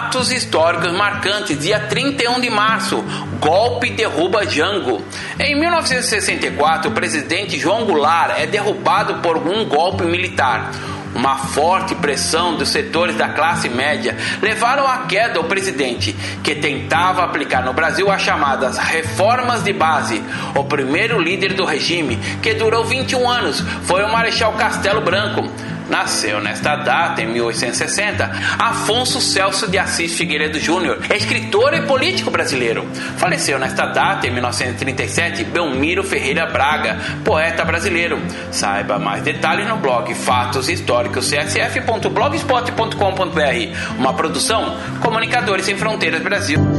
Fatos históricos marcantes. Dia 31 de março, golpe derruba Jango. Em 1964, o presidente João Goulart é derrubado por um golpe militar. Uma forte pressão dos setores da classe média levaram à queda do presidente, que tentava aplicar no Brasil as chamadas reformas de base. O primeiro líder do regime, que durou 21 anos, foi o Marechal Castelo Branco. Nasceu nesta data, em 1860, Afonso Celso de Assis Figueiredo Júnior, escritor e político brasileiro. Faleceu nesta data, em 1937, Belmiro Ferreira Braga, poeta brasileiro. Saiba mais detalhes no blog Fatos Históricos csf.blogspot.com.br, uma produção Comunicadores Sem Fronteiras Brasil.